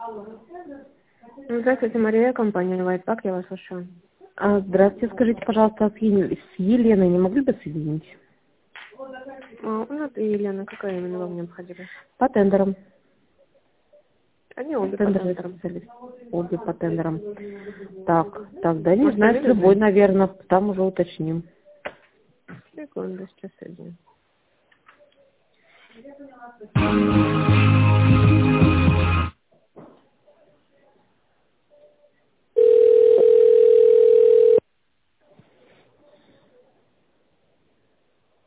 Здравствуйте, Мария, компания Whitepack, я вас слушаю. Здравствуйте, скажите, пожалуйста, с Еленой не могли бы соединить? У нас и Елена, какая именно вам необходима? По тендерам. Они обе по Тендерный тендерам. специалист. Обе по тендерам. Так, тогда не Может, знаю, с один любой, один? наверное, там уже уточним. Секунду, сейчас один.